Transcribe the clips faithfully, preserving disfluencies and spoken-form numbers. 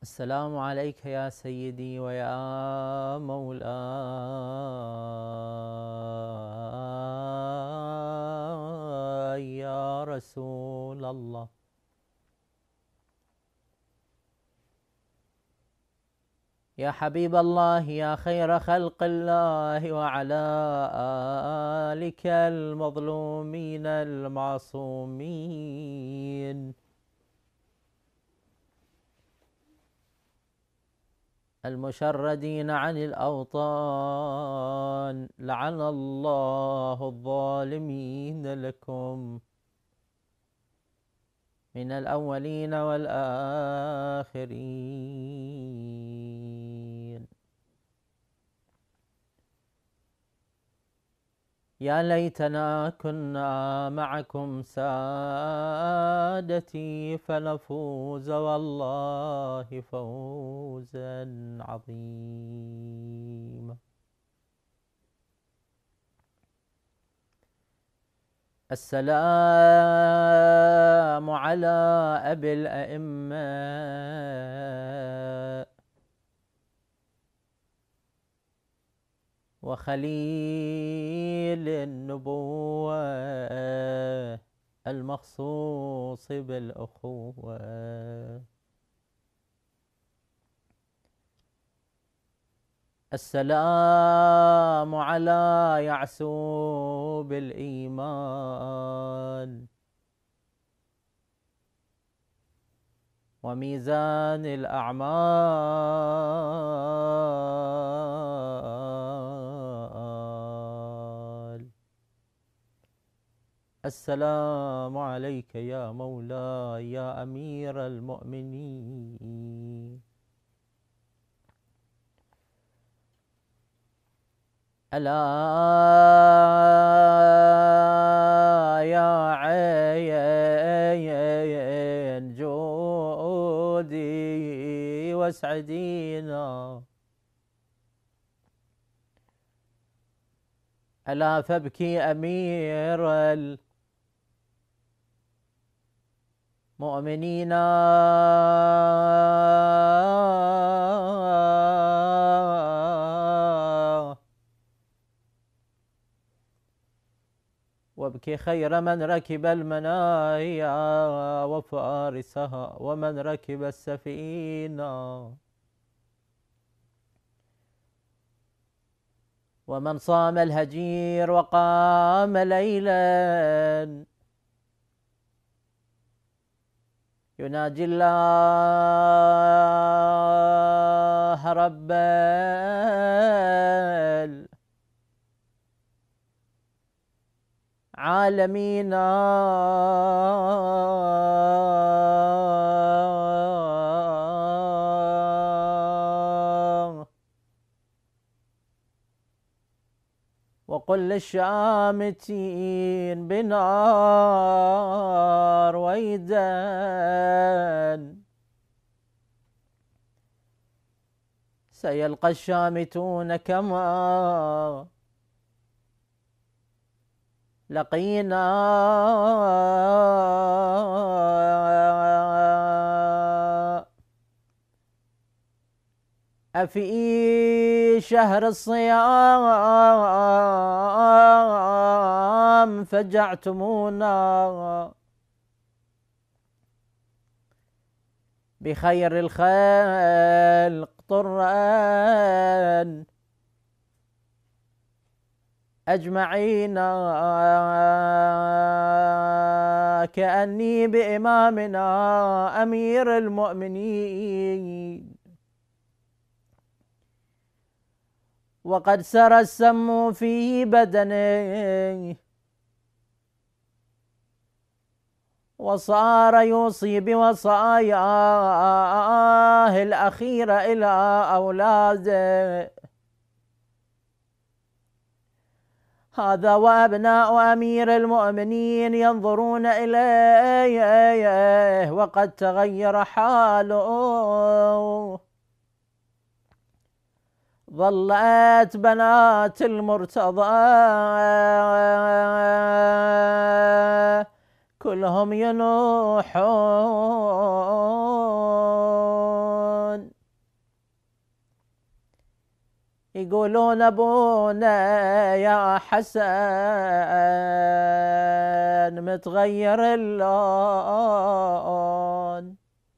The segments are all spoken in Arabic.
السلام عليك يا سيدي ويا مولاي يا رسول الله. يا حبيب الله يا خير خلق الله، وعلى آلك المظلومين المعصومين المشردين عن الأوطان، لعن الله الظالمين لكم من الأولين والآخرين. يا ليتنا كنا معكم سادتي فنفوز والله فوزا عظيما. السلام على أبي الأئمة وخليل النبوة المخصوص بالأخوة. السلام على يعسوب الإيمان وميزان الأعمال. السلام عليك يا مولاي يا أمير المؤمنين. ألا يا عين جودي واسعدينا، ألا فابكي أمير المؤمنين وابكي خير من ركب المنايا وفارسها ومن ركب السفينة ومن صام الهجير وقام ليلا يناجي الله رب العالمين. وقل للشامتين بنار ويدان سيلقى الشامتون كما لقينا أفي شهر الصيام فجعتمونا بخير الخلق طرا أجمعين، كأني بإمامنا أمير المؤمنين وقد سرى السم في بدنه وصار يوصي بوصاياه الأخيرة إلى أولاده. هذا وأبناء أمير المؤمنين ينظرون إليه وقد تغير حاله. ظلت بنات المرتضى كلهم ينوحون يقولون ابونا يا حسن متغير اللون،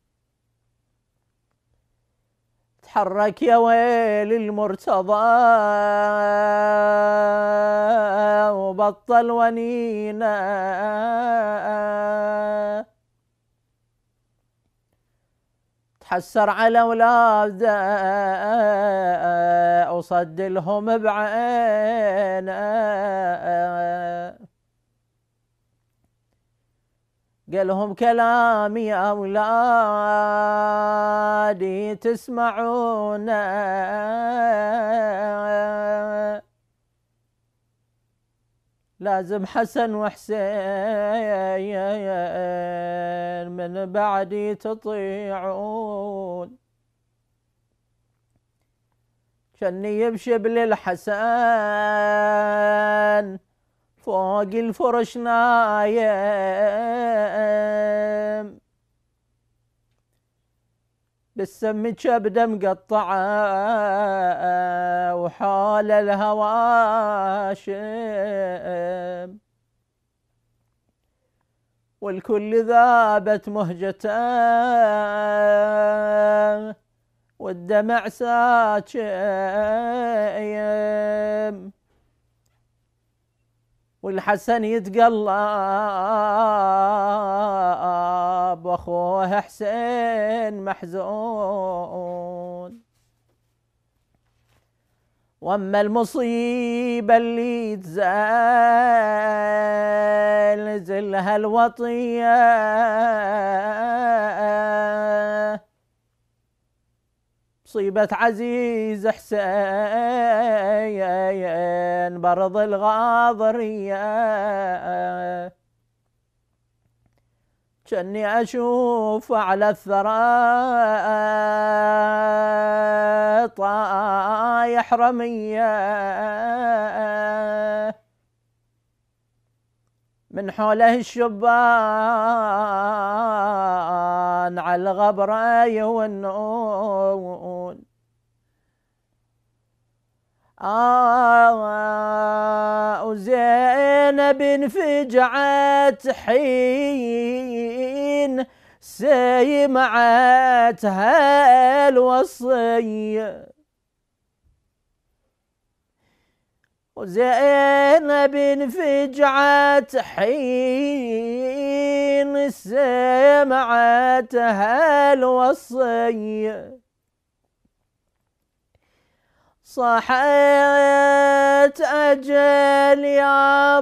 تحرك يا ويل المرتضى وبطل ونينا، تحسر على اولاده وصدلهم بعينه، قالهم كلامي يا أولادي تسمعونه، لازم حسن وحسين من بعدي تطيعون، كني يبشب للحسن فوق الفرش نايم، بالسم كبده مقطعه وحال الهواشم، والكل ذابت مهجته والدمع ساكم، والحسن يتقلب واخوه حسين محزون، واما المصيبه اللي تزال زلها الوطيه مصيبة عزيز حسين برض الغاضرية، كني أشوف على الثرى طايح رمية، من حوله الشبان على الغبرة يونون، آه وزينب انفجعت حين سمعت هالوصية، وزينب انفجعت حين سمعت هالوصية، صحيت أجل يا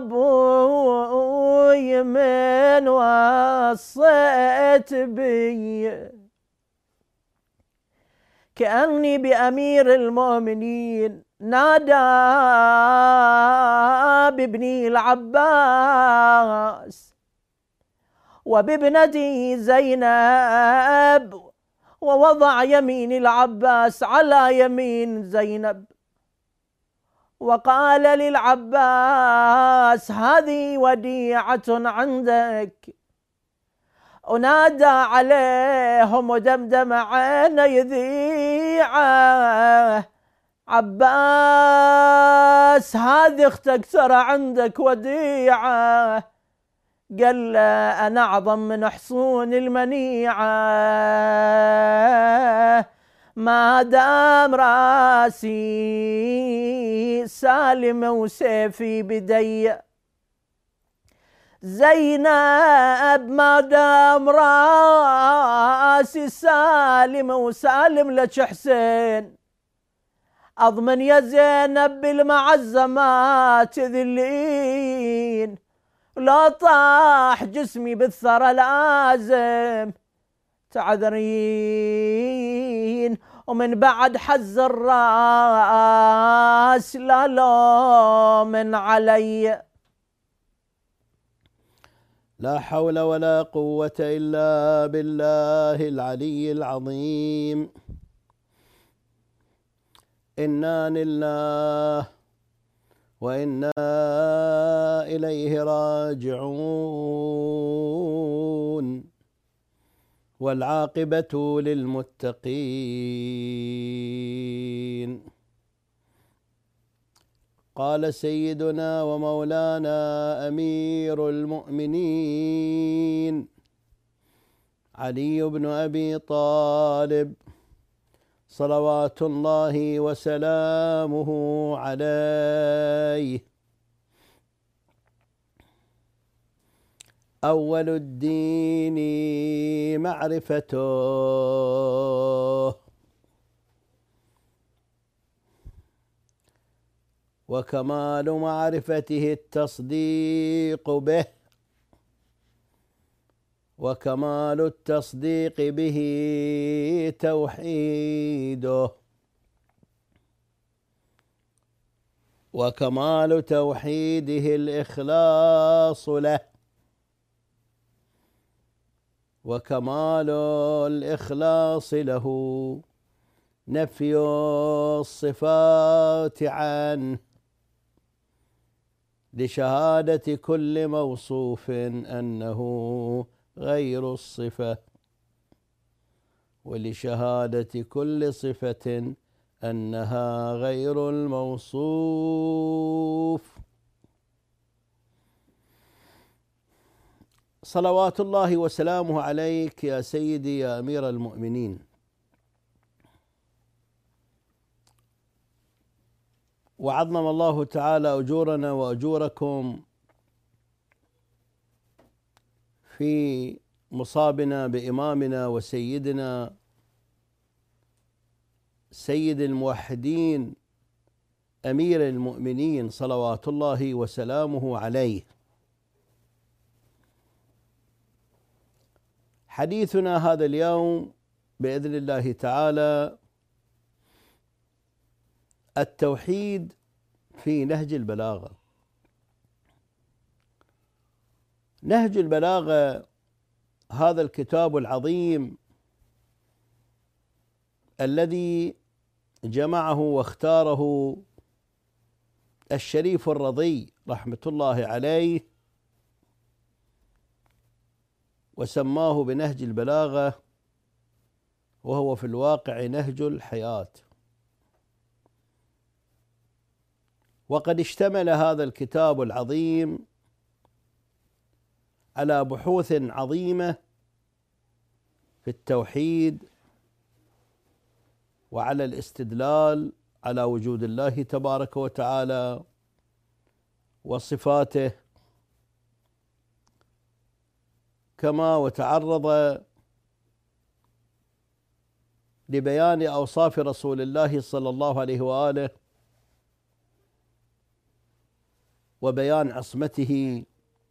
أبوي من وصيت بي، كأني بأمير المؤمنين نادى بابني العباس وبابنتي زينب، ووضع يمين العباس على يمين زينب، وقال للعباس هذه وديعة عندك، ونادى عليهم ودمدم عينه يذيعه عباس هذه اختك ترى عندك وديعة، قال له أنا أعظم من حصون المنيعة ما دام راسي سالم وسيفي بدي، زينب ما دام راسي سالم وسالم لك حسين، أضمن يا زينب بالمعزة ما تذلين، لا طاح جسمي بالثرى لازم تعذرين، ومن بعد حز الراس لا لوم علي. لا حول ولا قوة إلا بالله العلي العظيم. إنا لله وإنا إليه راجعون، والعاقبة للمتقين. قال سيدنا ومولانا أمير المؤمنين علي بن أبي طالب صلوات الله وسلامه عليه: أول الدين معرفته، وكمال معرفته التصديق به، وكمال التصديق به توحيده، وكمال توحيده الإخلاص له، وكمال الإخلاص له نفي الصفات عنه، لشهادة كل موصوف أنه غير الصفة، ولشهادة كل صفة أنها غير الموصوف. صلوات الله وسلامه عليك يا سيدي يا أمير المؤمنين. وعظم الله تعالى أجورنا وأجوركم في مصابنا بإمامنا وسيدنا سيد الموحدين أمير المؤمنين صلوات الله وسلامه عليه. حديثنا هذا اليوم بإذن الله تعالى التوحيد في نهج البلاغة. نهج البلاغة هذا الكتاب العظيم الذي جمعه واختاره الشريف الرضي رحمة الله عليه، وسماه بنهج البلاغة، وهو في الواقع نهج الحياة. وقد اشتمل هذا الكتاب العظيم على بحوث عظيمة في التوحيد، وعلى الاستدلال على وجود الله تبارك وتعالى وصفاته، كما وتعرض لبيان أوصاف رسول الله صلى الله عليه وآله، وبيان عصمته،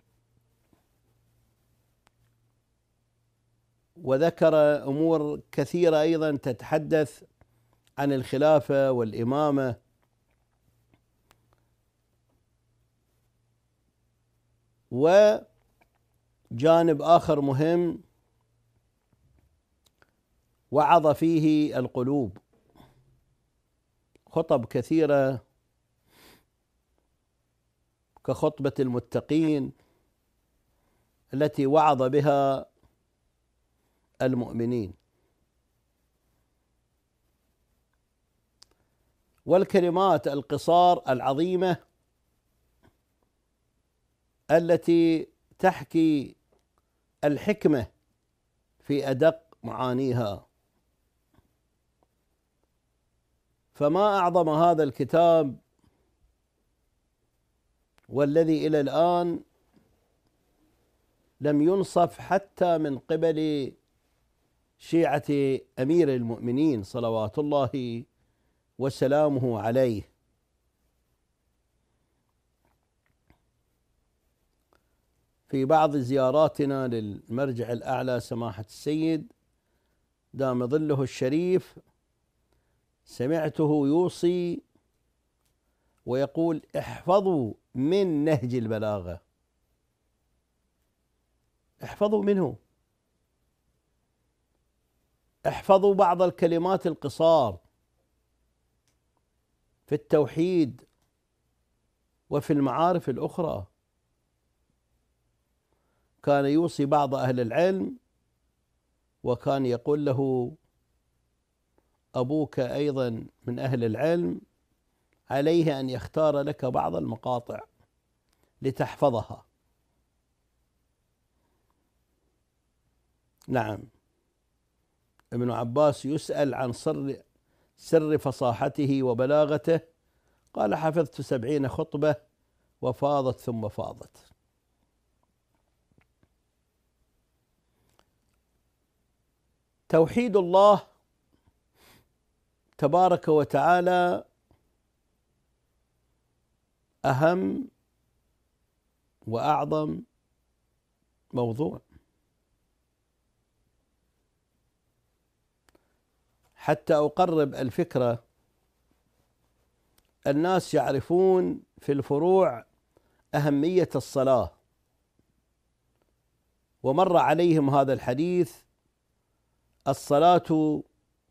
وذكر أمور كثيرة أيضا تتحدث عن الخلافة والإمامة، وجانب آخر مهم وعظ فيه القلوب، خطب كثيرة كخطبة المتقين التي وعظ بها المؤمنين. والكلمات القصار العظيمة التي تحكي الحكمة في أدق معانيها. فما أعظم هذا الكتاب، والذي إلى الآن لم ينصف حتى من قبل شيعة أمير المؤمنين صلوات الله وسلامه عليه. في بعض زياراتنا للمرجع الأعلى سماحة السيد دام ظله الشريف، سمعته يوصي ويقول: احفظوا من نهج البلاغة، احفظوا منه، احفظوا بعض الكلمات القصار في التوحيد وفي المعارف الأخرى. كان يوصي بعض أهل العلم، وكان يقول له: أبوك أيضا من أهل العلم، عليه أن يختار لك بعض المقاطع لتحفظها. نعم. ابن عباس يسأل عن سر سر فصاحته وبلاغته، قال: حفظت سبعين خطبة وفاضت ثم فاضت. توحيد الله تبارك وتعالى أهم وأعظم موضوع، حتى أقرب الفكرة. الناس يعرفون في الفروع أهمية الصلاة، ومر عليهم هذا الحديث: الصلاة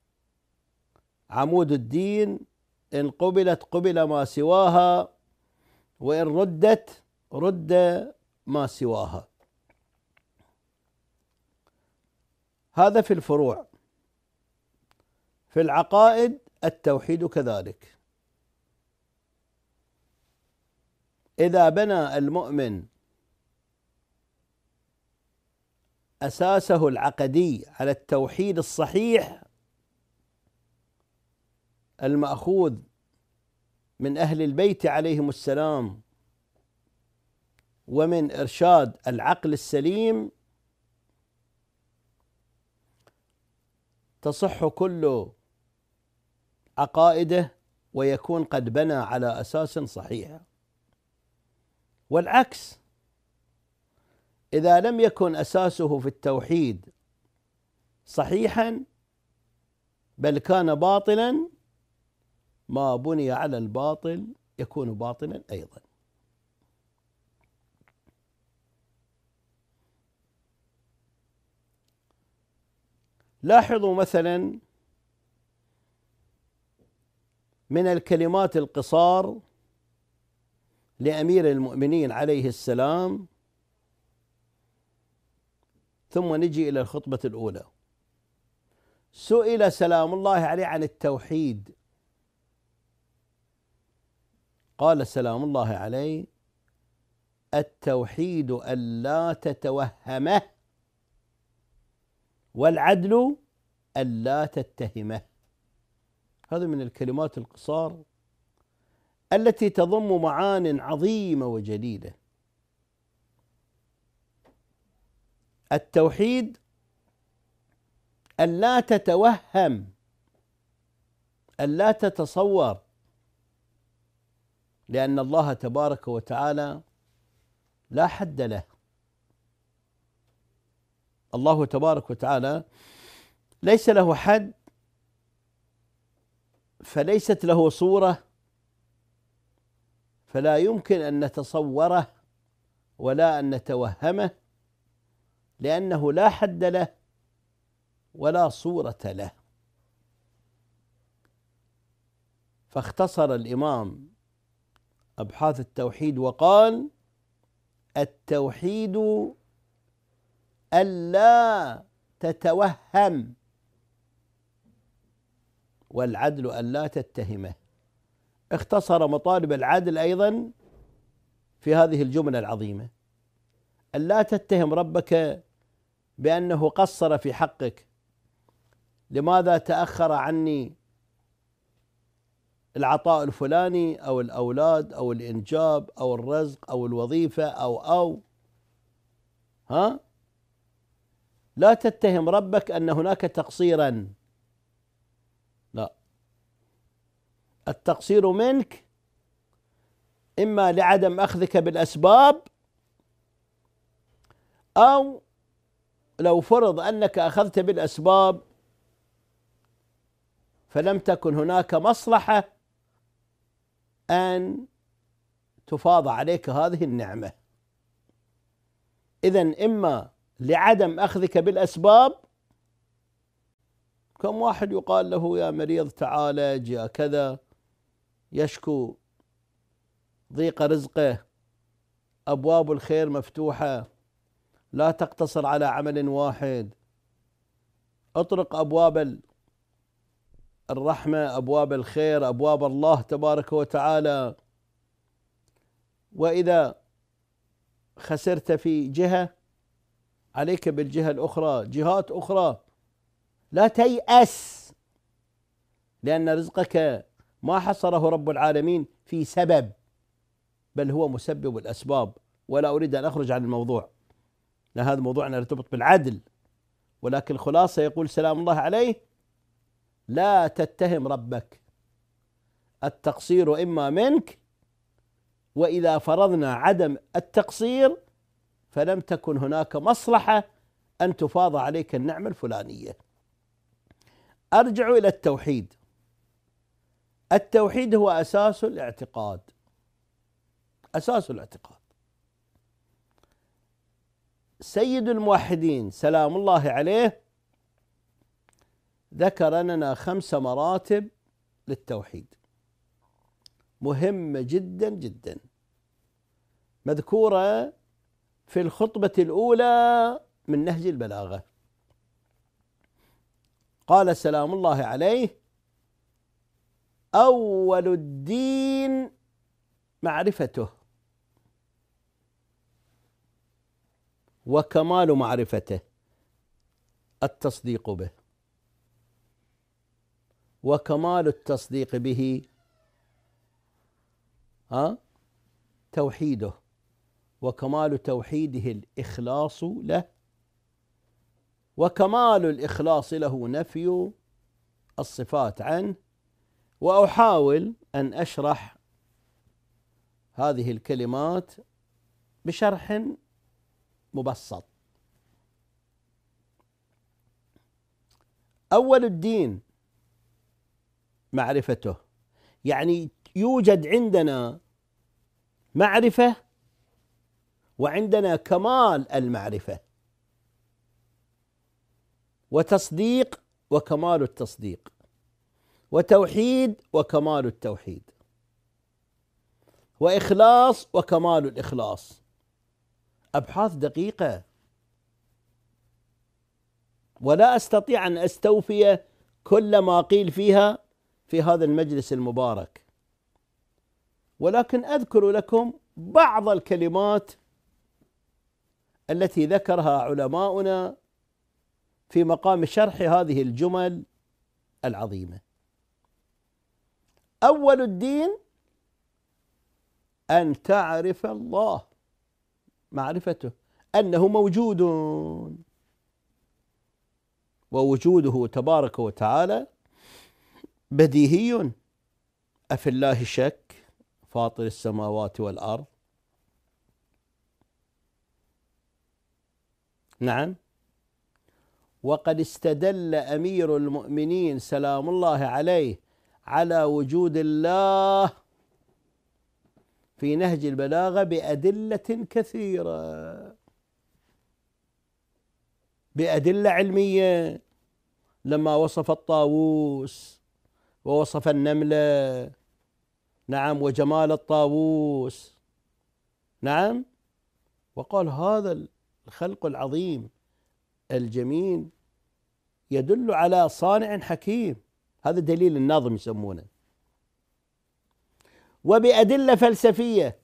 عمود الدين، إن قبلت قبل ما سواها، وإن ردت رد ما سواها. هذا في الفروع. في العقائد التوحيد كذلك. إذا بنى المؤمن أساسه العقدي على التوحيد الصحيح المأخوذ من أهل البيت عليهم السلام ومن إرشاد العقل السليم، تصح كل عقائده ويكون قد بنى على أساس صحيح. والعكس، إذا لم يكن أساسه في التوحيد صحيحا بل كان باطلا، ما بني على الباطل يكون باطلا أيضا. لاحظوا مثلا من الكلمات القصار لأمير المؤمنين عليه السلام، ثم نجي إلى الخطبة الأولى. سئل سلام الله عليه عن التوحيد، قال سلام الله عليه: التوحيد ألا تتوهمه، والعدل ألا تتهمه. هذا من الكلمات القصار التي تضم معان عظيمة وجليلة. التوحيد ألا تتوهم، ألا تتصور، لأن الله تبارك وتعالى لا حد له. الله تبارك وتعالى ليس له حد، فليست له صورة، فلا يمكن أن نتصوره ولا أن نتوهمه، لأنه لا حد له ولا صورة له. فاختصر الإمام أبحاث التوحيد وقال: التوحيد ألا تتوهم، والعدل ألا تتهمه. اختصر مطالب العدل أيضا في هذه الجملة العظيمة: ألا تتهم ربك بأنه قصر في حقك، لماذا تأخر عني العطاء الفلاني أو الأولاد أو الإنجاب أو الرزق أو الوظيفة أو أو ها لا تتهم ربك أن هناك تقصيرا، لا، التقصير منك إما لعدم أخذك بالأسباب، أو لو فرض أنك أخذت بالأسباب فلم تكن هناك مصلحة أن تفاض عليك هذه النعمة. إذن إما لعدم أخذك بالأسباب، كم واحد يقال له: يا مريض تعالج، يا كذا، يشكو ضيق رزقه، أبواب الخير مفتوحة، لا تقتصر على عمل واحد، اطرق أبواب الرحمة، أبواب الخير، أبواب الله تبارك وتعالى. وإذا خسرت في جهة عليك بالجهة الأخرى، جهات أخرى. لا تيأس، لأن رزقك ما حصره رب العالمين في سبب، بل هو مسبب الأسباب. ولا أريد أن أخرج عن الموضوع، لأن هذا موضوعنا يرتبط بالعدل، ولكن الخلاصة يقول سلام الله عليه: لا تتهم ربك، التقصير إما منك، وإذا فرضنا عدم التقصير فلم تكن هناك مصلحة أن تفاض عليك النعمة الفلانية. أرجع إلى التوحيد. التوحيد هو أساس الاعتقاد، أساس الاعتقاد. سيد الموحدين سلام الله عليه ذكر لنا خمس مراتب للتوحيد مهمة جدا جدا، مذكورة في الخطبة الأولى من نهج البلاغة. قال سلام الله عليه: أول الدين معرفته، وكمال معرفته التصديق به، وكمال التصديق به ها توحيده، وكمال توحيده الإخلاص له، وكمال الإخلاص له نفي الصفات عنه. وأحاول أن أشرح هذه الكلمات بشرح مبسط. أول الدين معرفته، يعني يوجد عندنا معرفة وعندنا كمال المعرفة، وتصديق وكمال التصديق، وتوحيد وكمال التوحيد، وإخلاص وكمال الإخلاص. أبحاث دقيقة ولا أستطيع أن أستوفي كل ما قيل فيها في هذا المجلس المبارك، ولكن أذكر لكم بعض الكلمات التي ذكرها علماؤنا في مقام شرح هذه الجمل العظيمة. أول الدين أن تعرف الله، معرفته أنه موجود، ووجوده تبارك وتعالى بديهي. أفي الله شك فاطر السماوات والأرض؟ نعم. وقد استدل أمير المؤمنين سلام الله عليه على وجود الله في نهج البلاغة بأدلة كثيرة، بأدلة علمية، لما وصف الطاووس ووصف النملة، نعم، وجمال الطاووس، نعم، وقال هذا الخلق العظيم الجميل يدل على صانع حكيم. هذا دليل الناظم يسمونه. وبأدلة فلسفية،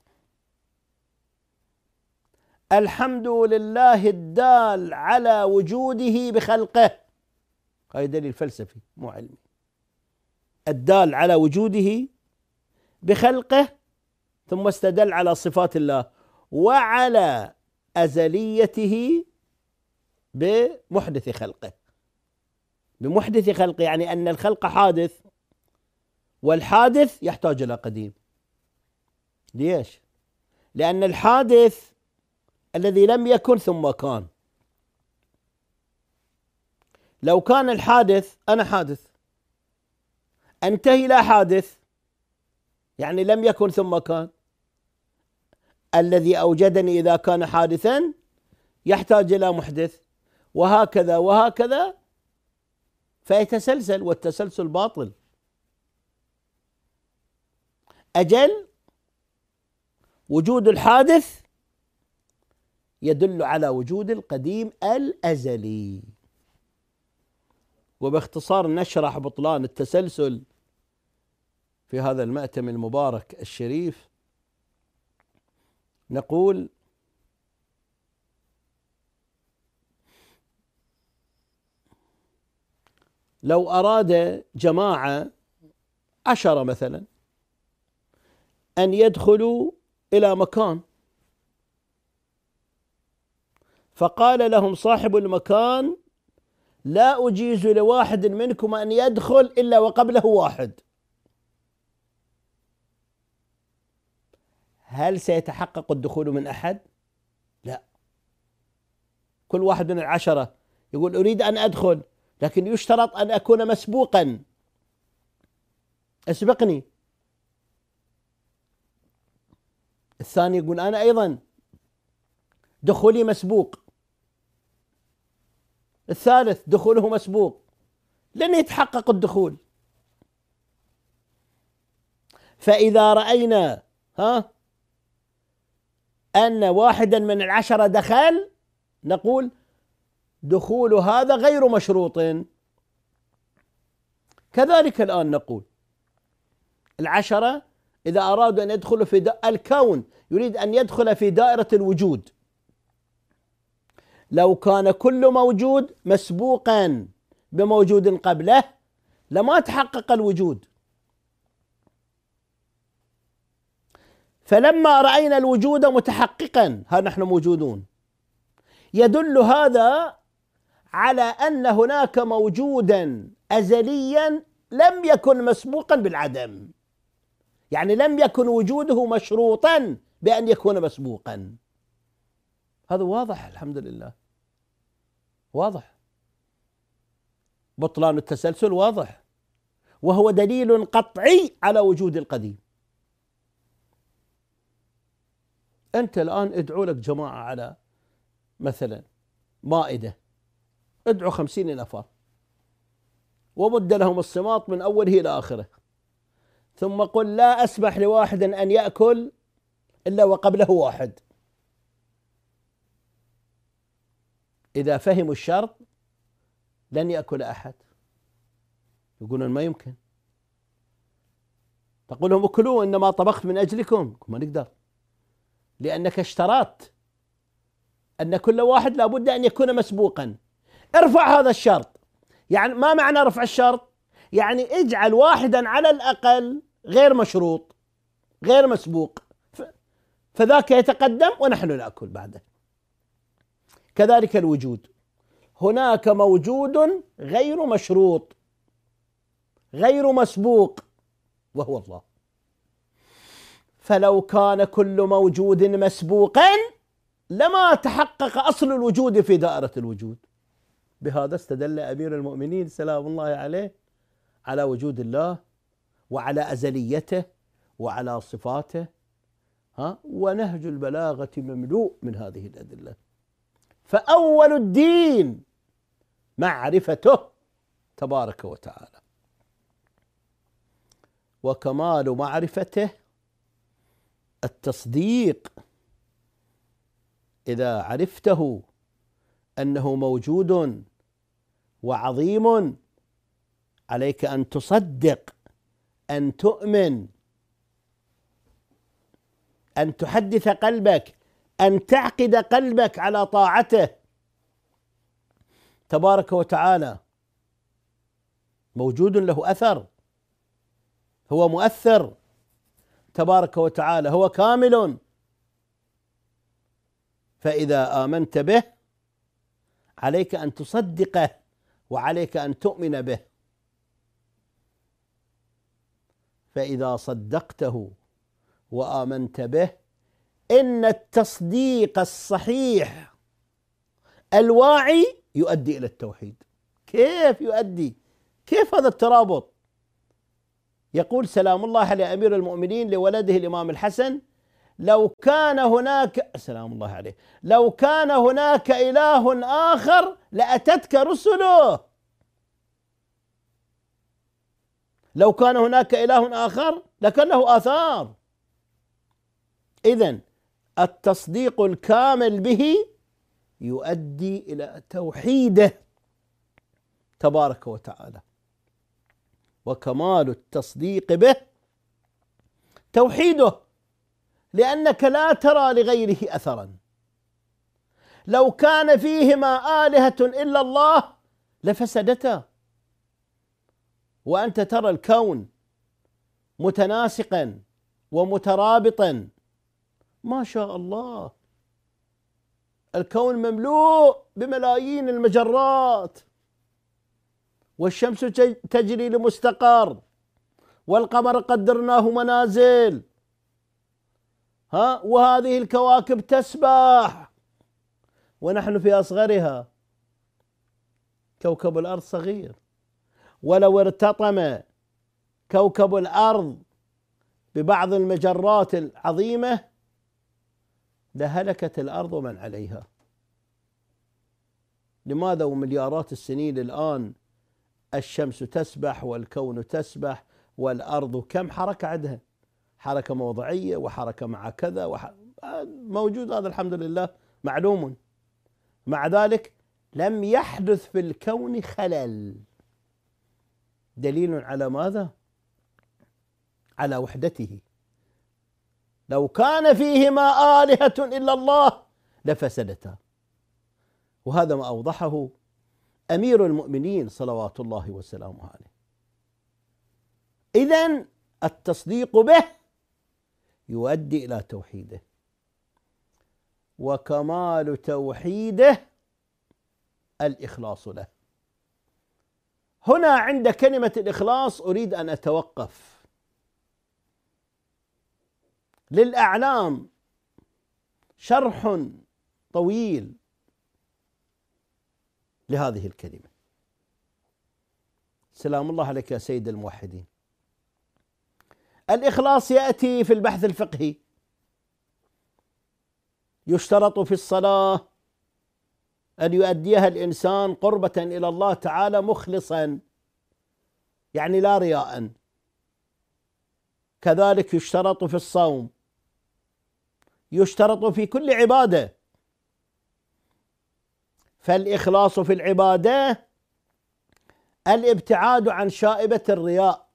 الحمد لله الدال على وجوده بخلقه، هذا دليل فلسفي مو علمي، الدال على وجوده بخلقه، ثم استدل على صفات الله وعلى أزليته بمحدث خلقه. بمحدث خلقه يعني أن الخلق حادث، والحادث يحتاج إلى قديم. ليش؟ لأن الحادث الذي لم يكن ثم كان. لو كان الحادث أنا حادث أنتهي إلى حادث، يعني لم يكن ثم كان، الذي أوجدني إذا كان حادثا يحتاج إلى محدث، وهكذا وهكذا، فيتسلسل، والتسلسل باطل. أجل وجود الحادث يدل على وجود القديم الأزلي. وباختصار نشرح بطلان التسلسل في هذا المأتم المبارك الشريف. نقول لو أراد جماعة عشرة مثلا أن يدخلوا إلى مكان، فقال لهم صاحب المكان: لا أجيز لواحد منكم أن يدخل إلا وقبله واحد. هل سيتحقق الدخول من أحد؟ لا. كل واحد من العشرة يقول أريد أن أدخل، لكن يشترط أن أكون مسبوقا، اسبقني. الثاني يقول أنا أيضا دخولي مسبوق. الثالث دخوله مسبوق، لن يتحقق الدخول. فإذا رأينا ها أن واحدا من العشرة دخل، نقول دخول هذا غير مشروط. كذلك الآن نقول العشرة إذا أرادوا أن يدخلوا في الكون يريد أن يدخل في دائرة الوجود، لو كان كل موجود مسبوقا بموجود قبله لما تحقق الوجود. فلما رأينا الوجود متحققا، ها نحن موجودون، يدل هذا على أن هناك موجودا أزليا لم يكن مسبوقا بالعدم، يعني لم يكن وجوده مشروطا بأن يكون مسبوقا. هذا واضح الحمد لله، واضح. بطلان التسلسل واضح، وهو دليل قطعي على وجود القديم. أنت الآن ادعو لك جماعة على مثلا مائدة، ادعو خمسين نفر ومد لهم الصماط من أوله إلى آخره، ثم قل لا أسمح لواحد أن يأكل إلا وقبله واحد. إذا فهموا الشرط لن يأكل أحد، يقولون ما يمكن. تقول لهم اكلوا إنما طبخت من أجلكم، ما نقدر، لأنك اشترطت أن كل واحد لابد أن يكون مسبوقا. ارفع هذا الشرط. يعني ما معنى رفع الشرط؟ يعني اجعل واحدا على الأقل غير مشروط غير مسبوق، فذاك يتقدم ونحن نأكل بعده. كذلك الوجود، هناك موجود غير مشروط غير مسبوق وهو الله. فلو كان كل موجود مسبوقا لما تحقق أصل الوجود في دائرة الوجود. بهذا استدل أمير المؤمنين سلام الله عليه على وجود الله وعلى أزليته وعلى صفاته. ها ونهج البلاغة مملوء من هذه الأدلة. فأول الدين معرفته تبارك وتعالى، وكمال معرفته التصديق. إذا عرفته أنه موجود وعظيم عليك أن تصدق، أن تؤمن، أن تحدث قلبك، أن تعقد قلبك على طاعته تبارك وتعالى. موجود له أثر، هو مؤثر تبارك وتعالى، هو كامل. فإذا آمنت به عليك أن تصدقه وعليك أن تؤمن به. فإذا صدقته وآمنت به، إن التصديق الصحيح الواعي يؤدي إلى التوحيد. كيف يؤدي؟ كيف هذا الترابط؟ يقول سلام الله على أمير المؤمنين لولده الإمام الحسن: لو كان هناك سلام الله عليه لو كان هناك إله آخر لأتتك رسله. لو كان هناك إله آخر لكان له آثار. إذن التصديق الكامل به يؤدي إلى توحيده تبارك وتعالى. وكمال التصديق به توحيده، لأنك لا ترى لغيره أثرا. لو كان فيهما آلهة إلا الله لفسدتا، وأنت ترى الكون متناسقا ومترابطا ما شاء الله. الكون مملوء بملايين المجرات، والشمس تجري لمستقر، والقمر قدرناه منازل، ها وهذه الكواكب تسبح ونحن في أصغرها. كوكب الأرض صغير، ولو ارتطم كوكب الأرض ببعض المجرات العظيمة لهلكت الأرض ومن عليها. لماذا ومليارات السنين الآن الشمس تسبح والكون تسبح والأرض كم حركة عندها، حركة موضعية وحركة مع كذا وح... موجود هذا الحمد لله معلوم. مع ذلك لم يحدث في الكون خلل. دليل على ماذا؟ على وحدته. لو كان فيهما آلهة إلا الله لفسدتا، وهذا ما أوضحه أمير المؤمنين صلوات الله وسلامه عليه. إذن التصديق به يؤدي إلى توحيده، وكمال توحيده الإخلاص له. هنا عند كلمة الإخلاص أريد أن أتوقف. للأعلام شرح طويل لهذه الكلمة. سلام الله عليك يا سيد الموحدين. الإخلاص يأتي في البحث الفقهي. يشترط في الصلاة أن يؤديها الإنسان قربة إلى الله تعالى مخلصا، يعني لا رياء. كذلك يشترط في الصوم، يشترط في كل عبادة. فالإخلاص في العبادة الابتعاد عن شائبة الرياء.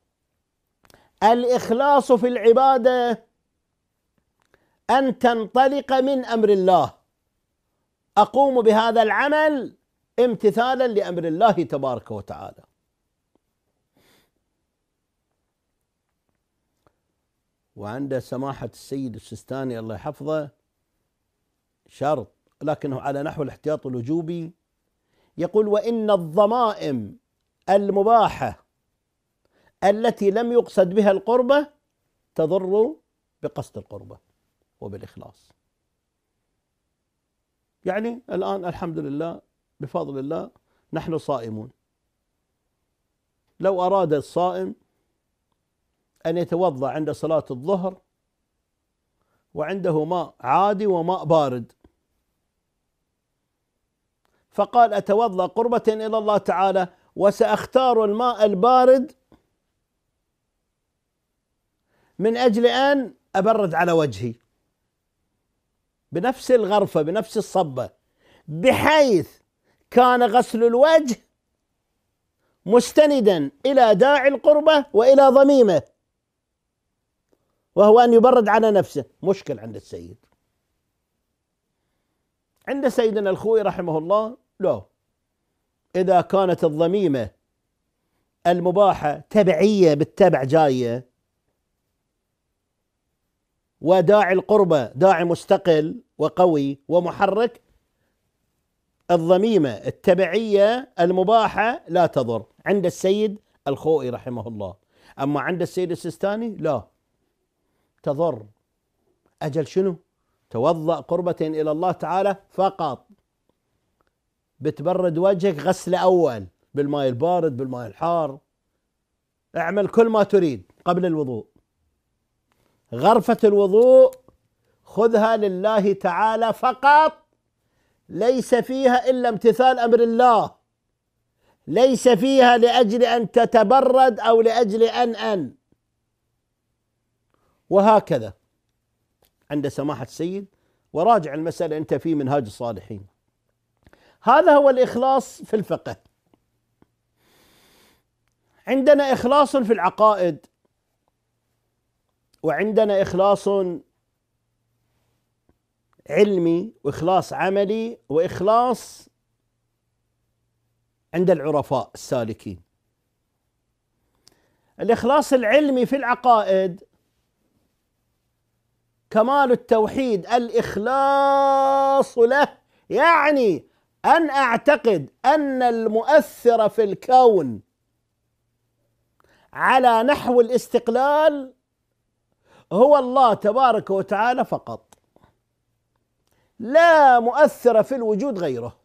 الإخلاص في العبادة أن تنطلق من أمر الله، أقوم بهذا العمل امتثالا لأمر الله تبارك وتعالى. وعند سماحة السيد السيستاني الله يحفظه شرط لكنه على نحو الاحتياط الوجوبي، يقول: وإن الضمائم المباحة التي لم يقصد بها القربة تضر بقصد القربة وبالإخلاص. يعني الآن الحمد لله بفضل الله نحن صائمون. لو أراد الصائم أن يتوضأ عند صلاة الظهر وعنده ماء عادي وماء بارد، فقال: أتوضأ قربة إلى الله تعالى وسأختار الماء البارد من أجل أن أبرد على وجهي بنفس الغرفة بنفس الصبة، بحيث كان غسل الوجه مستندا إلى داعي القربة وإلى ضميمه، وهو أن يبرد على نفسه. مشكل عند السيد. عند سيدنا الخوئي رحمه الله لا، إذا كانت الضميمة المباحة تبعية بالتبع جاية، وداعي القربة داعي مستقل وقوي ومحرك، الضميمة التبعية المباحة لا تضر عند السيد الخوئي رحمه الله. أما عند السيد السيستاني لا، تضر. أجل شنو؟ توضأ قربة إلى الله تعالى فقط، بتبرد وجهك غسل أول بالماء البارد بالماء الحار، اعمل كل ما تريد قبل الوضوء. غرفة الوضوء خذها لله تعالى فقط، ليس فيها إلا امتثال أمر الله، ليس فيها لأجل أن تتبرد أو لأجل أن أن وهكذا عند سماحة السيد. وراجع المسألة أنت في منهاج الصالحين. هذا هو الإخلاص في الفقه. عندنا إخلاص في العقائد، وعندنا إخلاص علمي، وإخلاص عملي، وإخلاص عند العرفاء السالكين. الإخلاص العلمي في العقائد كمال التوحيد، الإخلاص له، يعني أن أعتقد أن المؤثر في الكون على نحو الاستقلال هو الله تبارك وتعالى فقط، لا مؤثر في الوجود غيره.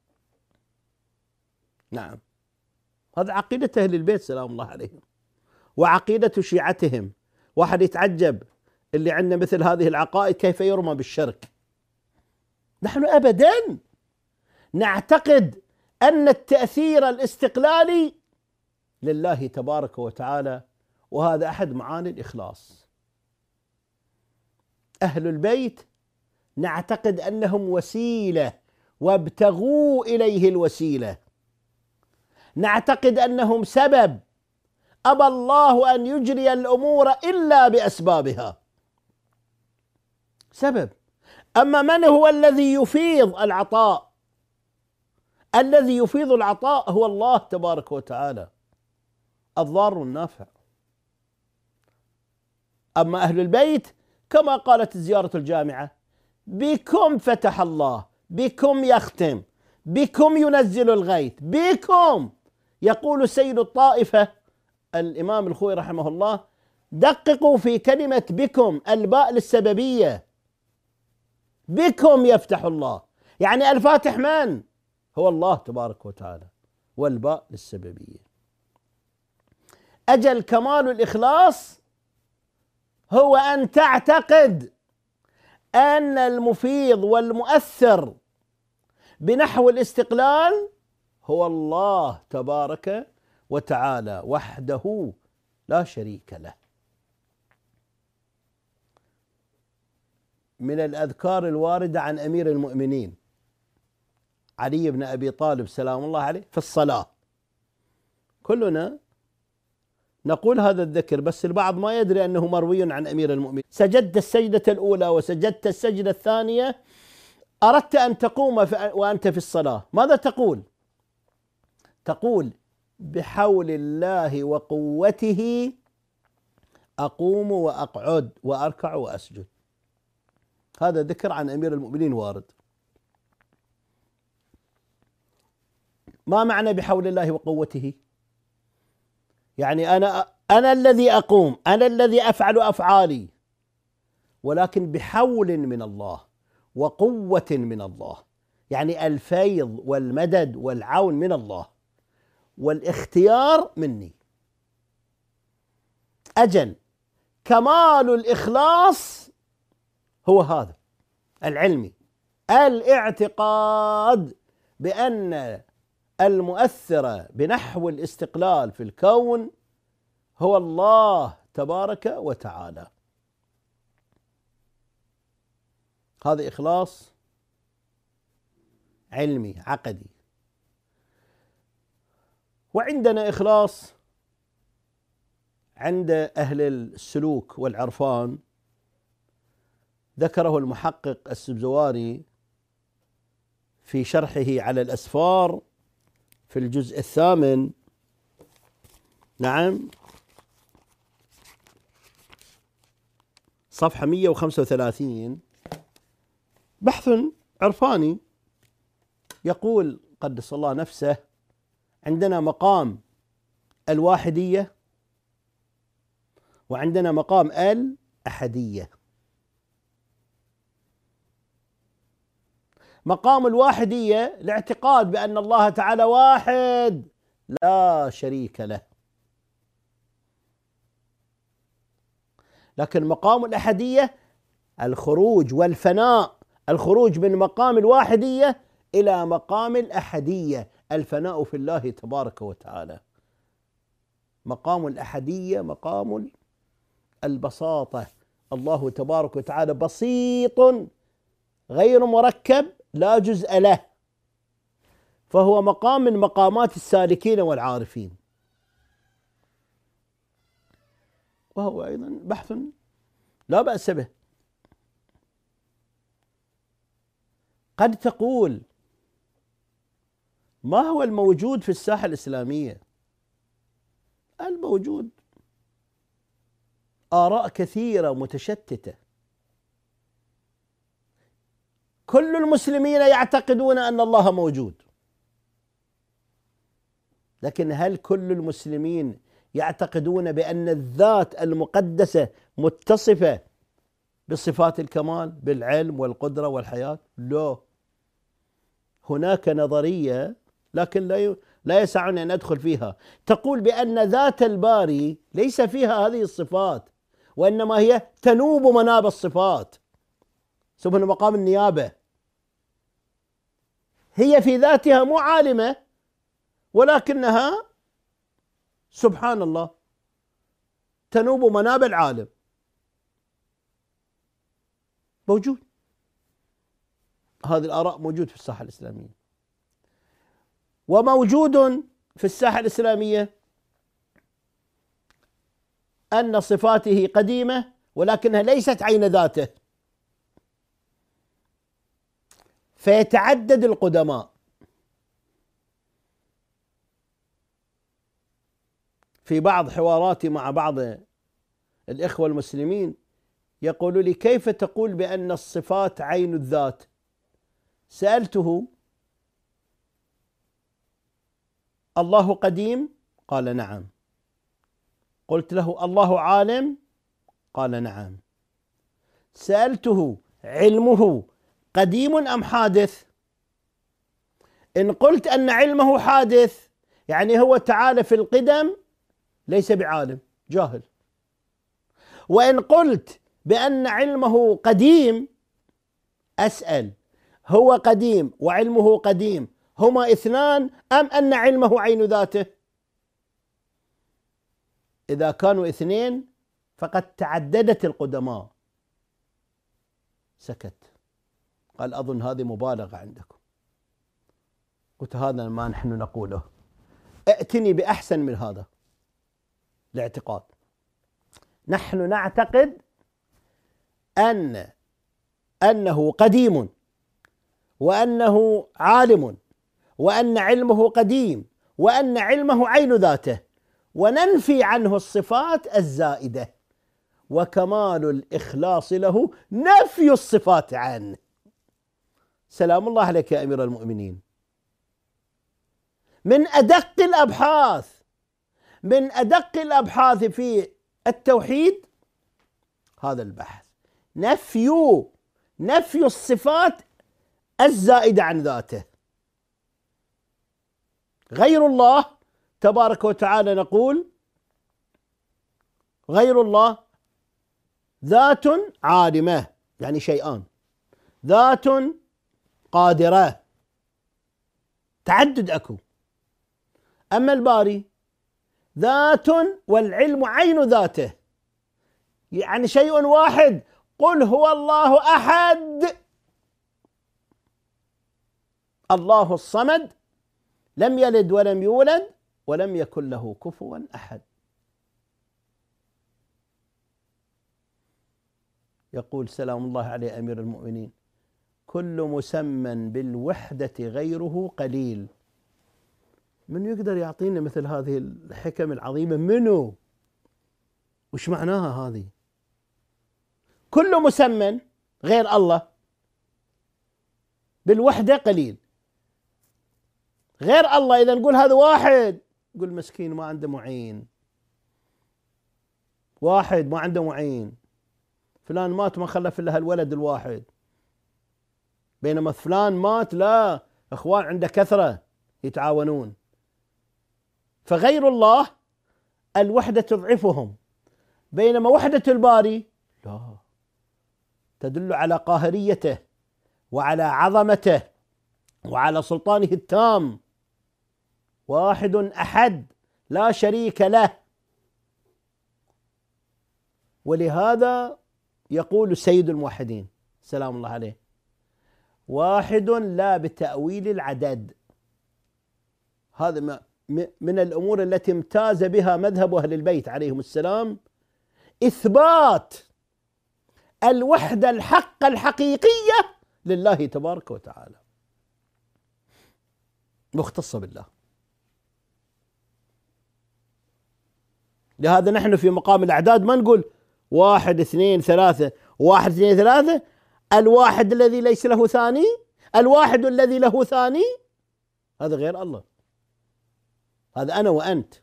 نعم، هذا عقيدة أهل البيت سلام الله عليهم، وعقيدة شيعتهم. واحد يتعجب اللي عندنا مثل هذه العقائد كيف يرمى بالشرك. نحن أبدا نعتقد أن التأثير الاستقلالي لله تبارك وتعالى، وهذا أحد معاني الإخلاص. أهل البيت نعتقد أنهم وسيلة وابتغوا إليه الوسيلة، نعتقد أنهم سبب أبى الله أن يجري الأمور إلا بأسبابها، سبب. أما من هو الذي يفيض العطاء؟ الذي يفيض العطاء هو الله تبارك وتعالى، الضار النافع. أما أهل البيت كما قالت الزيارة الجامعة: بكم فتح الله، بكم يختم، بكم ينزل الغيث، بكم. يقول سيد الطائفة الإمام الخوئي رحمه الله: دققوا في كلمة بكم، الباء للسببية، بكم يفتح الله، يعني الفاتح من؟ هو الله تبارك وتعالى، والباء للسببية. أجل كمال الإخلاص هو أن تعتقد أن المفيض والمؤثر بنحو الاستقلال هو الله تبارك وتعالى وحده لا شريك له. من الأذكار الواردة عن أمير المؤمنين علي بن أبي طالب سلام الله عليه في الصلاة، كلنا نقول هذا الذكر، بس البعض ما يدري أنه مروي عن أمير المؤمنين: سجدت السجدة الأولى وسجدت السجدة الثانية، أردت أن تقوم وأنت في الصلاة، ماذا تقول؟ تقول: بحول الله وقوته أقوم وأقعد وأركع وأسجد. هذا ذكر عن أمير المؤمنين وارد. ما معنى بحول الله وقوته؟ يعني أنا أنا الذي أقوم، أنا الذي أفعل أفعالي، ولكن بحول من الله وقوة من الله، يعني الفيض والمدد والعون من الله، والاختيار مني. أجل كمال الإخلاص هو هذا العلمي، الاعتقاد بأن المؤثر بنحو الاستقلال في الكون هو الله تبارك وتعالى. هذا إخلاص علمي عقدي. وعندنا إخلاص عند أهل السلوك والعرفان، ذكره المحقق السبزواري في شرحه على الأسفار في الجزء الثامن، نعم، صفحة مئة وخمسة وثلاثين، بحث عرفاني. يقول قدس الله نفسه: عندنا مقام الواحدية، وعندنا مقام الأحدية. مقام الواحدية الاعتقاد بأن الله تعالى واحد لا شريك له، لكن مقام الأحدية الخروج والفناء، الخروج من مقام الواحدية إلى مقام الأحدية، الفناء في الله تبارك وتعالى. مقام الأحدية مقام البساطة، الله تبارك وتعالى بسيط غير مركب لا جزء له، فهو مقام من مقامات السالكين والعارفين. وهو أيضا بحث لا بأس به. قد تقول ما هو الموجود في الساحة الإسلامية؟ الموجود آراء كثيرة متشتتة. كل المسلمين يعتقدون أن الله موجود، لكن هل كل المسلمين يعتقدون بأن الذات المقدسة متصفة بصفات الكمال بالعلم والقدرة والحياة؟ لا. هناك نظرية لكن لا لا يسعني أن أدخل فيها، تقول بأن ذات الباري ليس فيها هذه الصفات، وإنما هي تنوب مناب الصفات، سبحان مقام النيابة. هي في ذاتها مو عالمة، ولكنها سبحان الله تنوب مناب العالم. موجود، هذه الآراء موجود في الساحة الإسلامية. وموجود في الساحة الإسلامية أن صفاته قديمة ولكنها ليست عين ذاته، فيتعدد القدماء. في بعض حواراتي مع بعض الإخوة المسلمين يقولوا لي كيف تقول بأن الصفات عين الذات؟ سألته الله قديم؟ قال نعم. قلت له الله عالم؟ قال نعم. سألته علمه قديم أم حادث؟ إن قلت أن علمه حادث يعني هو تعالى في القدم ليس بعالم، جاهل. وإن قلت بأن علمه قديم أسأل هو قديم وعلمه قديم هما اثنان أم أن علمه عين ذاته؟ إذا كانوا اثنين فقد تعددت القدماء. سكت، قال أظن هذه مبالغة عندكم. قلت هذا ما نحن نقوله، ائتني بأحسن من هذا الاعتقاد. نحن نعتقد أن أنه قديم وأنه عالم وأن علمه قديم وأن علمه عين ذاته، وننفي عنه الصفات الزائدة، وكمال الإخلاص له نفي الصفات عنه. سلام الله عليك يا أمير المؤمنين. من أدق الأبحاث من أدق الأبحاث في التوحيد هذا البحث، نفي نفي الصفات الزائدة عن ذاته. غير الله تبارك وتعالى نقول غير الله ذات عالمة، يعني شيئان، ذات قادرة، تعدد أكو. أما الباري ذات والعلم عين ذاته، يعني شيء واحد. قل هو الله أحد الله الصمد لم يلد ولم يولد ولم يكن له كفوا أحد. يقول سلام الله عليه أمير المؤمنين كل مسمى بالوحدة غيره قليل. من يقدر يعطينا مثل هذه الحكم العظيمة؟ منو؟ وش معناها هذه؟ كل مسمى غير الله بالوحدة قليل. غير الله إذا نقول هذا واحد، نقول مسكين ما عنده معين، واحد ما عنده معين، فلان مات ما خلف إلا هالولد الواحد، بينما فلان مات لا إخوان عنده كثرة يتعاونون. فغير الله الوحدة تضعفهم، بينما وحدة الباري لا، تدل على قاهريته وعلى عظمته وعلى سلطانه التام. واحد أحد لا شريك له. ولهذا يقول سيد الموحدين سلام الله عليه واحد لا بتأويل العدد. هذا من الأمور التي امتاز بها مذهب أهل البيت عليهم السلام، إثبات الوحدة الحق الحقيقية لله تبارك وتعالى مختصة بالله. لهذا نحن في مقام الأعداد ما نقول واحد اثنين ثلاثة، واحد اثنين ثلاثة، الواحد الذي ليس له ثاني، الواحد الذي له ثاني، هذا غير الله، هذا أنا وأنت.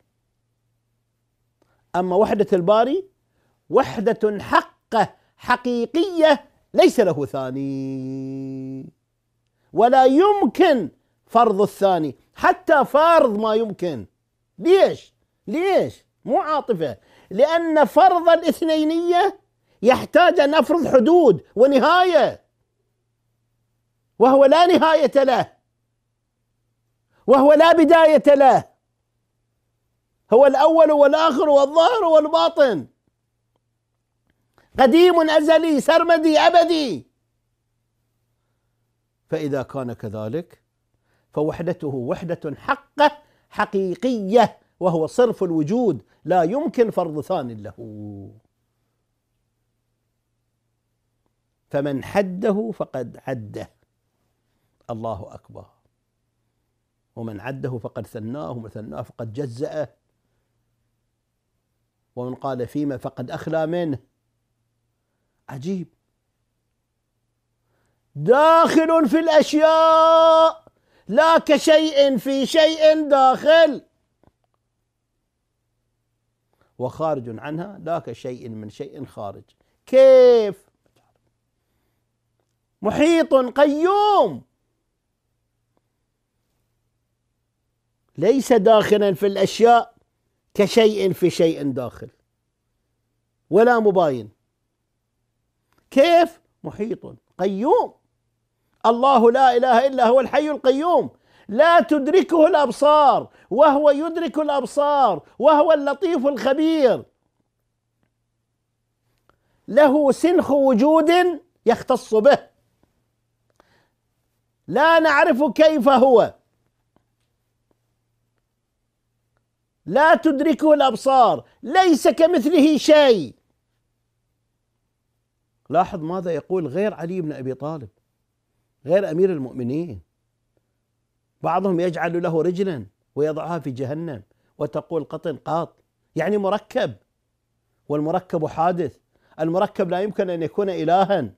أما وحدة الباري وحدة حقة حقيقية ليس له ثاني، ولا يمكن فرض الثاني، حتى فارض ما يمكن. ليش؟ ليش؟ مو عاطفة، لأن فرض الاثنينية يحتاج أن أفرض حدود ونهاية، وهو لا نهاية له، وهو لا بداية له، هو الأول والآخر والظاهر والباطن، قديم أزلي سرمدي أبدي. فإذا كان كذلك فوحدته وحدة حقة حقيقية، وهو صرف الوجود، لا يمكن فرض ثان له. فمن حده فقد عده، الله أكبر، ومن عده فقد ثناه، ومن ثناه فقد جزأه، ومن قال فيما فقد أخلى منه. عجيب، داخل في الأشياء لا كشيء في شيء داخل، وخارج عنها لا كشيء من شيء خارج. كيف؟ محيط قيوم، ليس داخلا في الأشياء كشيء في شيء داخل، ولا مباين. كيف؟ محيط قيوم. الله لا إله إلا هو الحي القيوم، لا تدركه الأبصار وهو يدرك الأبصار، وهو اللطيف الخبير، له سنخ وجود يختص به، لا نعرف كيف هو، لا تدركه الأبصار، ليس كمثله شيء. لاحظ ماذا يقول غير علي بن أبي طالب، غير أمير المؤمنين. بعضهم يجعل له رجلا ويضعها في جهنم وتقول قطن قاط، يعني مركب، والمركب حادث، المركب لا يمكن أن يكون إلها.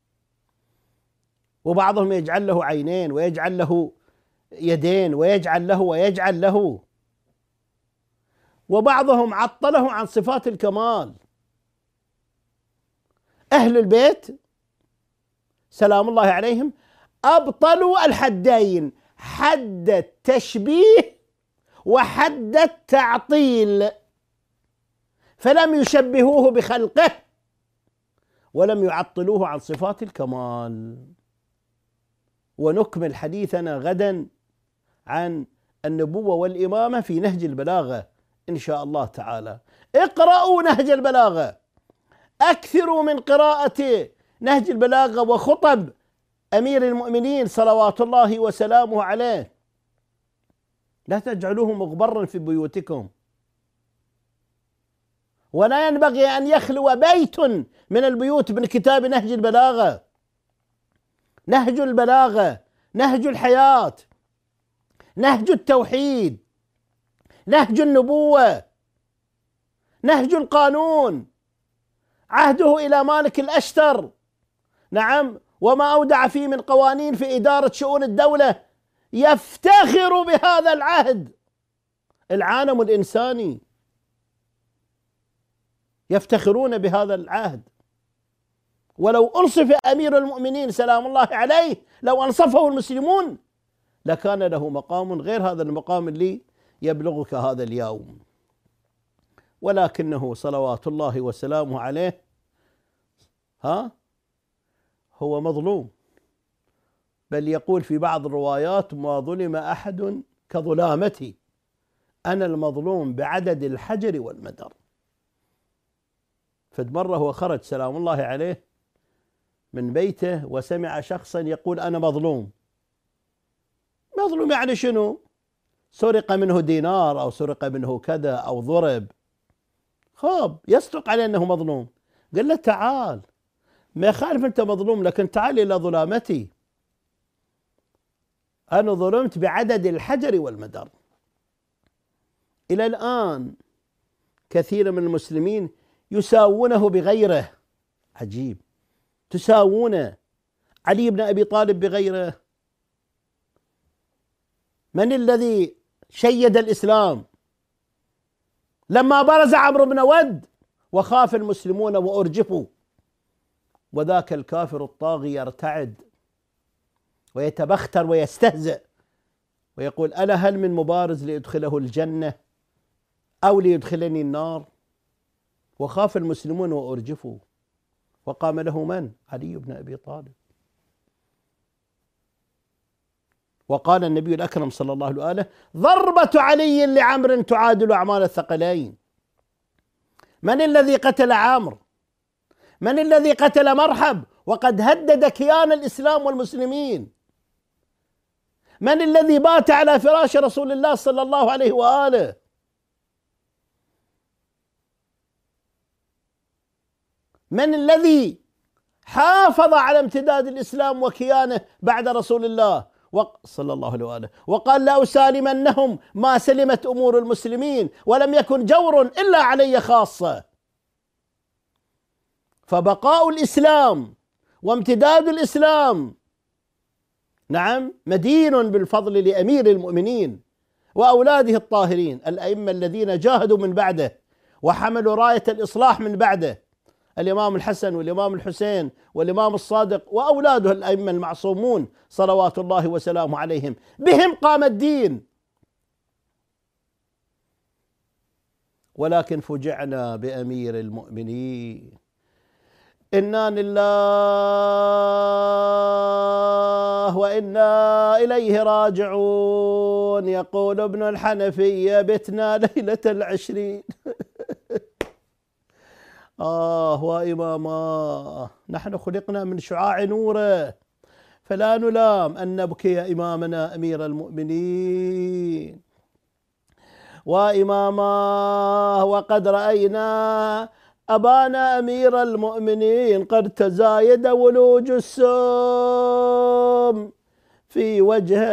وبعضهم يجعل له عينين ويجعل له يدين ويجعل له ويجعل له، وبعضهم عطله عن صفات الكمال. أهل البيت سلام الله عليهم أبطلوا الحدين، حد التشبيه وحد التعطيل، فلم يشبهوه بخلقه ولم يعطلوه عن صفات الكمال. ونكمل حديثنا غدا عن النبوة والإمامة في نهج البلاغة إن شاء الله تعالى. اقرأوا نهج البلاغة، أكثروا من قراءة نهج البلاغة وخطب أمير المؤمنين صلوات الله وسلامه عليه، لا تجعلوه مغبرا في بيوتكم. ولا ينبغي أن يخلو بيت من البيوت من كتاب نهج البلاغة. نهج البلاغة نهج الحياة، نهج التوحيد، نهج النبوة، نهج القانون، عهده إلى مالك الأشتر، نعم، وما أودع فيه من قوانين في إدارة شؤون الدولة، يفتخر بهذا العهد. العالم الإنساني يفتخرون بهذا العهد. ولو أنصف أمير المؤمنين سلام الله عليه، لو أنصفه المسلمون لكان له مقام غير هذا المقام اللي يبلغك هذا اليوم. ولكنه صلوات الله وسلامه عليه ها هو مظلوم، بل يقول في بعض الروايات ما ظلم أحد كظلامتي، أنا المظلوم بعدد الحجر والمدر. فد مرة هو خرج سلام الله عليه من بيته وسمع شخصا يقول أنا مظلوم. مظلوم يعني شنو؟ سرق منه دينار أو سرق منه كذا أو ضرب. خاب يصدق عليه أنه مظلوم. قال له تعال، ما يخالف أنت مظلوم، لكن تعال إلى ظلامتي، أنا ظلمت بعدد الحجر والمدر. إلى الآن كثير من المسلمين يساوونه بغيره. عجيب، تساوونه علي بن أبي طالب بغيره. من الذي شيد الإسلام لما برز عمرو بن ود وخاف المسلمون وأرجفوا، وذاك الكافر الطاغي يرتعد ويتبختر ويستهزئ ويقول أنا هل من مبارز ليدخله الجنة أو ليدخلني النار؟ وخاف المسلمون وأرجفوا، وقام له من؟ علي بن أبي طالب. وقال النبي الأكرم صلى الله عليه وآله ضربة علي لعمر تعادل أعمال الثقلين. من الذي قتل عمرو؟ من الذي قتل مرحب وقد هدد كيان الإسلام والمسلمين؟ من الذي بات على فراش رسول الله صلى الله عليه وآله؟ من الذي حافظ على امتداد الإسلام وكيانه بعد رسول الله صلى الله عليه وآله وقال لا أسالمنهم ما سلمت أمور المسلمين ولم يكن جور إلا علي خاصة. فبقاء الإسلام وامتداد الإسلام نعم مدين بالفضل لأمير المؤمنين وأولاده الطاهرين الأئمة الذين جاهدوا من بعده وحملوا راية الإصلاح من بعده، الإمام الحسن والإمام الحسين والإمام الصادق وأولاده الأئمة المعصومون صلوات الله وسلامه عليهم، بهم قام الدين. ولكن فجعنا بأمير المؤمنين، إنا لله وإنا إليه راجعون. يقول ابن الحنفية بتنا ليلة العشرين آه وإماما، نحن خلقنا من شعاع نوره فلا نلام أن نبكي يا إمامنا أمير المؤمنين. وإماما وقد رأينا أبانا أمير المؤمنين قد تزايد ولوج السم في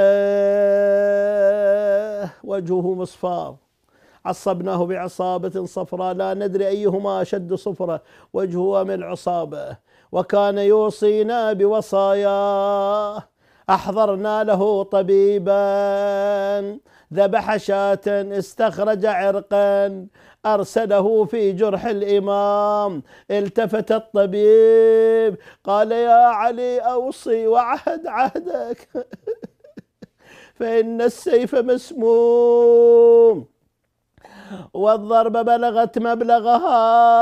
وجهه، وجهه مصفار، عصبناه بعصابة صفراء لا ندري أيهما أشد صفرة، وجهه من العصابة، وكان يوصينا بوصاياه. أحضرنا له طبيبا ذبح شاة استخرج عرقا أرسله في جرح الإمام. التفت الطبيب قال يا علي أوصي وعهد عهدك فإن السيف مسموم والضربة بلغت مبلغها.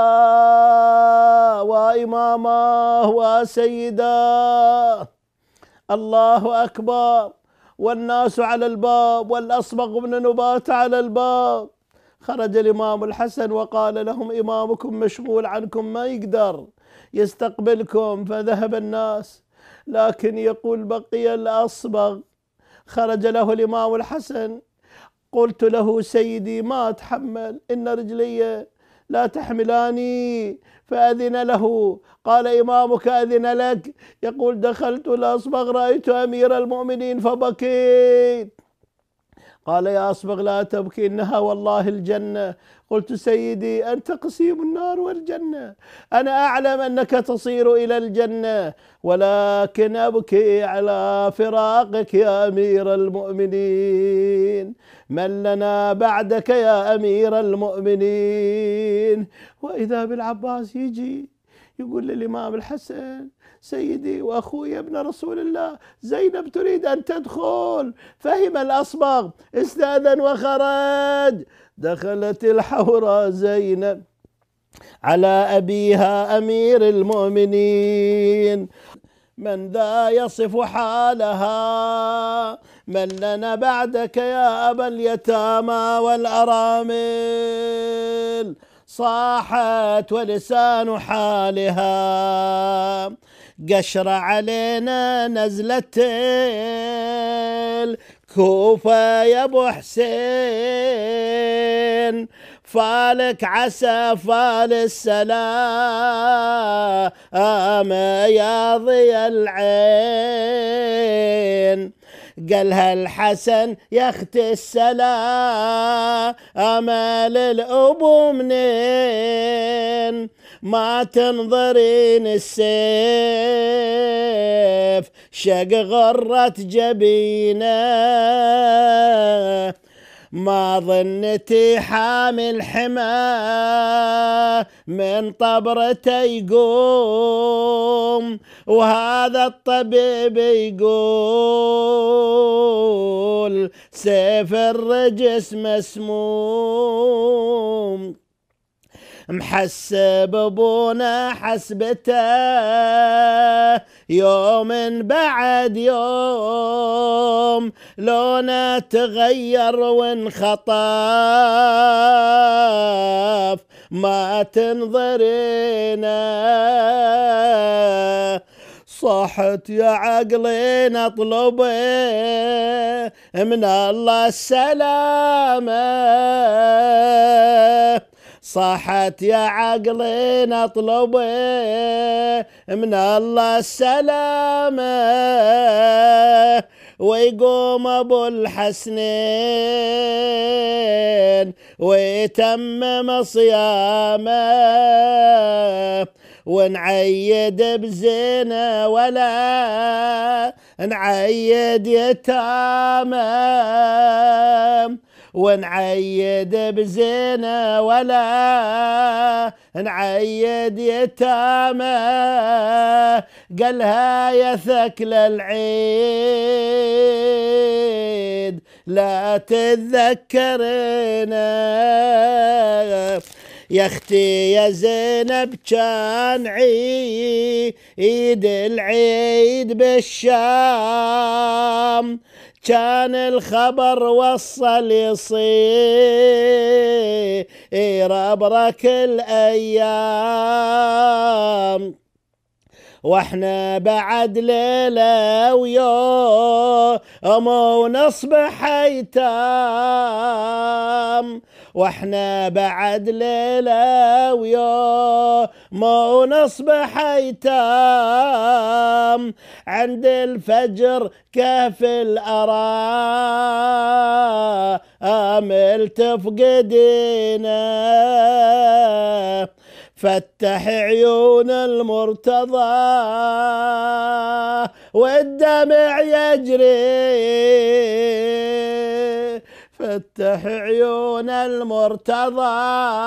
وإماماه وسيداه الله أكبر، والناس على الباب والأصبغ بن نبات على الباب. خرج الإمام الحسن وقال لهم إمامكم مشغول عنكم ما يقدر يستقبلكم، فذهب الناس، لكن يقول بقي الأصبغ. خرج له الإمام الحسن، قلت له سيدي ما أتحمل، إن رجلي لا تحملاني، فأذن له. قال إمامك أذن لك؟ يقول دخلت الأصبغ رأيت أمير المؤمنين فبكيت. قال يا أصبغ لا تبكي إنها والله الجنة. قلت سيدي أنت قسيم النار والجنة، أنا أعلم أنك تصير إلى الجنة، ولكن أبكي على فراقك يا أمير المؤمنين، من لنا بعدك يا أمير المؤمنين. وإذا بالعباس يجي يقول للإمام الحسن سيدي وأخوي ابن رسول الله زينب تريد أن تدخل. فهم الأصبغ استأذن وخرج. دخلت الحوراء زينب على أبيها أمير المؤمنين، من ذا يصف حالها، من لنا بعدك يا أبا اليتامى والأرامل. صاحت ولسان حالها قشر علينا نزلة الكوفة يا ابو حسين، فالك عسى فال السلام يا ضي العين. قالها الحسن يا اخت السلام للأبو منين، ما تنظرين السيف شق غرت جبينه، ما ظنتي حامل حما من طبرته يقوم، وهذا الطبيب يقول سيف الرجس مسموم. محسب ابونا حسبته يوم بعد يوم، لونه تغير وانخطف ما تنظرينا. صحت يا عقلين اطلبي من الله السلامة، صحت يا عقلين اطلبي من الله السلامة، ويقوم ابو الحسنين ويتمم صيامه، ونعيد بزينه ولا نعيد يتامى، ونعيد بزينه ولا نعيد يتامى. قالها يا ثكل العيد لا تتذكرنا، يا اختي يا زينب كان عيد العيد بالشام، كان الخبر وصل يصير ابرك الايام، واحنا بعد ليله ويوم ونصبح ايتام، واحنا بعد ليله ويوم ونصبح ايتام، عند الفجر كهف الارامل تفقدينا، فتح عيون المرتضى والدمع يجري، فتح عيون المرتضى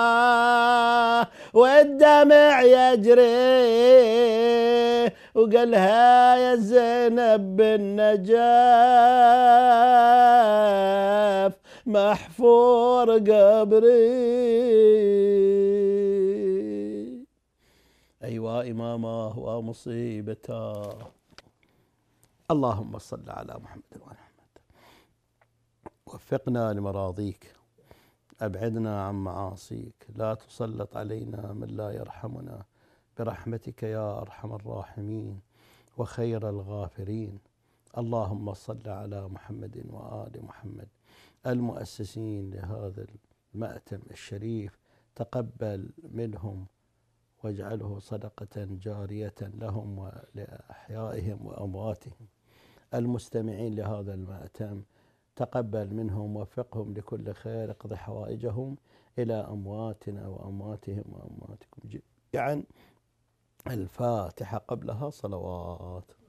والدمع يجري، وقالها يا زينب بالنجاف محفور قبري. أيوا إمامه ومصيبته. اللهم صل على محمد وعلى محمد. وفقنا لمراضيك، أبعدنا عن معاصيك، لا تسلط علينا من لا يرحمنا، برحمتك يا أرحم الراحمين وخير الغافرين. اللهم صل على محمد وآل محمد المؤسسين لهذا المأتم الشريف، تقبل منهم واجعله صدقة جارية لهم ولأحيائهم وأمواتهم. المستمعين لهذا المأتم تقبل منهم ووفقهم لكل خير، اقض حوائجهم إلى أمواتنا وأمواتهم وأمواتكم جميعا. الفاتحة قبلها صلوات.